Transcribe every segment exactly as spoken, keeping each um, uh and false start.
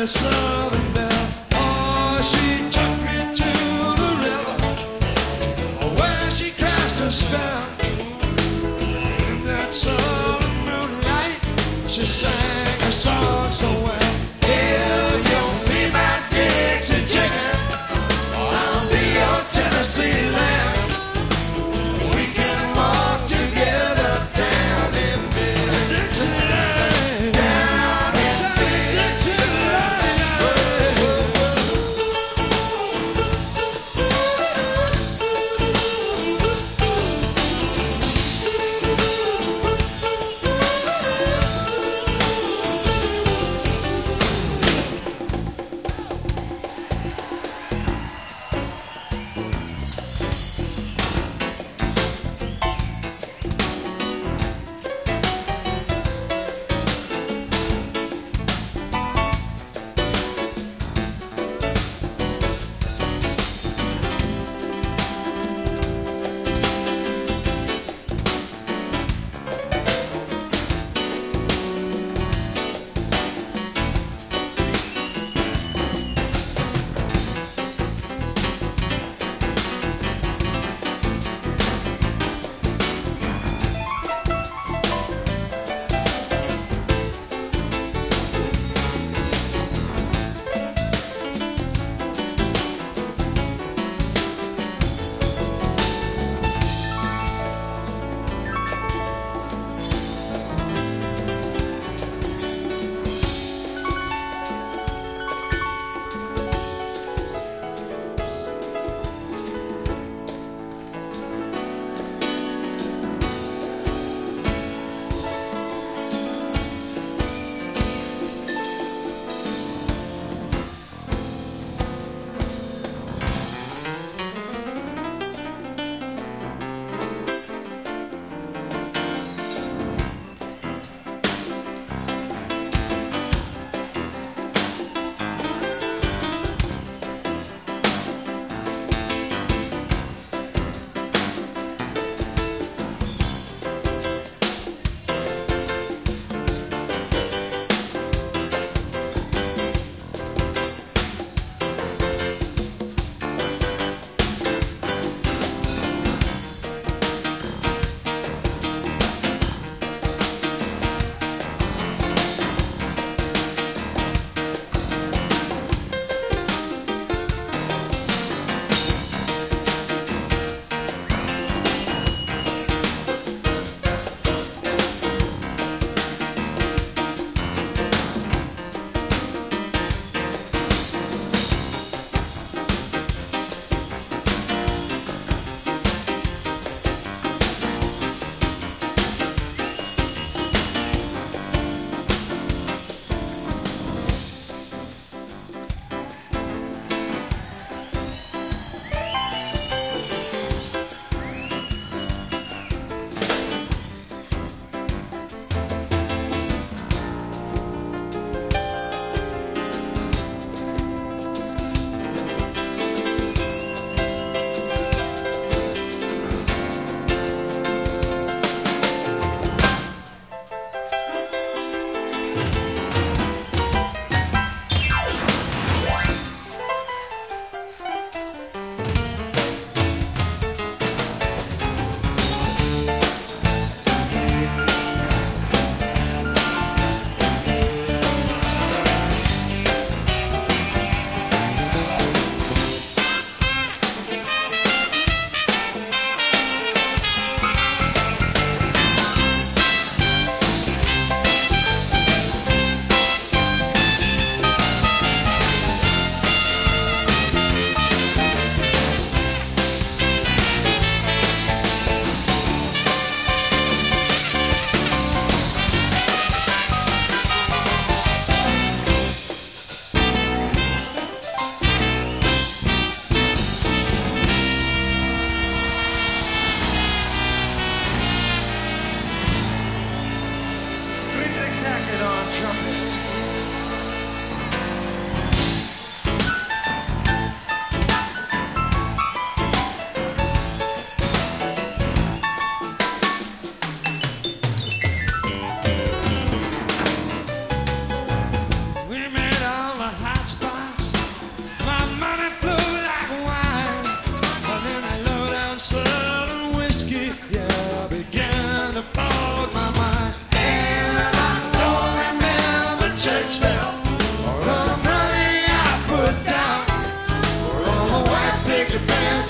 that Southern Belle. Oh, she took me to the river where she cast a spell. In that southern moonlight, she sang a song so well. Here you'll be my Dixie chicken, I'll be your Tennessee lamb. We can walk together down in Dixieland, down in Dixieland.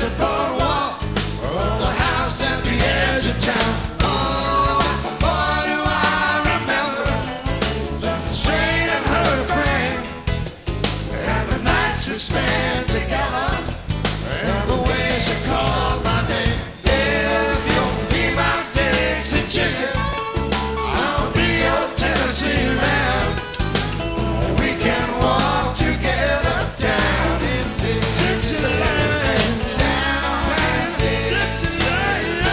the boardwalk of the house at the edge of town. Oh, boy, do I remember the strain of her frame and the nights we spent together and the way she called my name. If you'll be my Dixie chicken, I'll be your Tennessee lamb. We can walk together down in Dixieland. Down in Dixieland.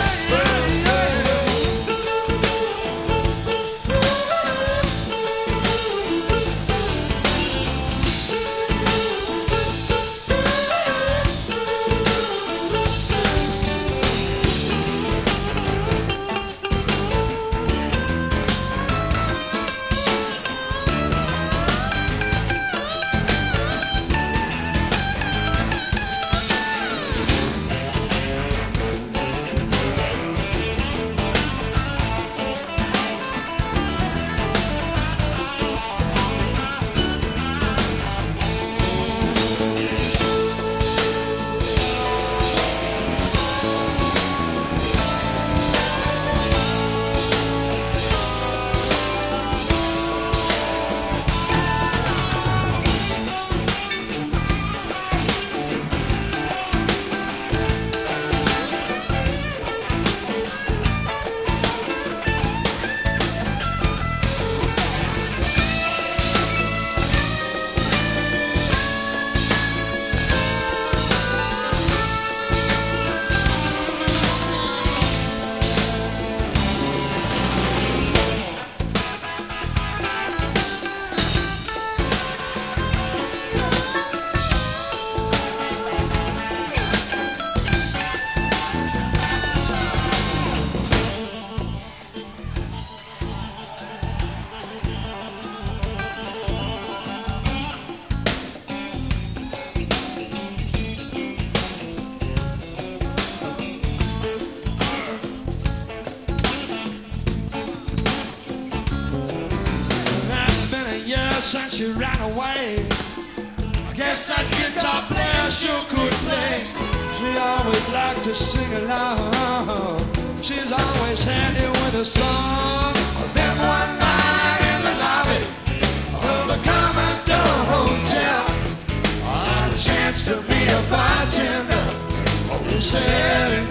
Since you ran away, I guess that guitar player sure could play. She always liked to sing along. She's always handy with a song. Then one night in the lobby of the Commodore Hotel, I had a chance to meet a bartender who said